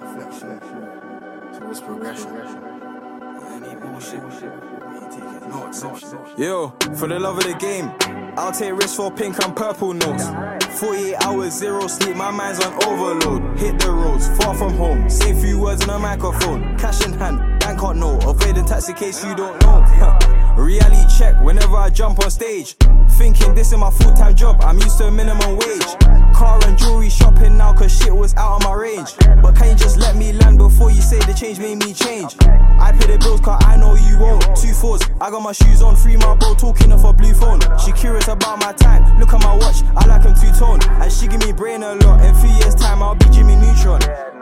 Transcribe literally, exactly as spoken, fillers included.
reflection. So what's progression? Any bullshit. No exception. Yo, for the love of the game, I'll take risks for pink and purple notes. forty-eight hours, zero sleep, my mind's on overload. Hit the roads, far from home, say a few words on a microphone. Cash in hand, bank card note, avoid the tax in case you don't know. Reality check whenever I jump on stage. Thinking this is my full-time job, I'm used to a minimum wage. Car and jewelry shopping now cause shit was out of my range. But can you just let me land before you say the change made me change? I pay the bills cause I know you won't. Two fours, I got my shoes on, free my bro talking off a blue phone. She curious about my time, look at my watch, I like him two-tone. And she give me brain a lot, in a few years time I'll be Jimmy Neutron.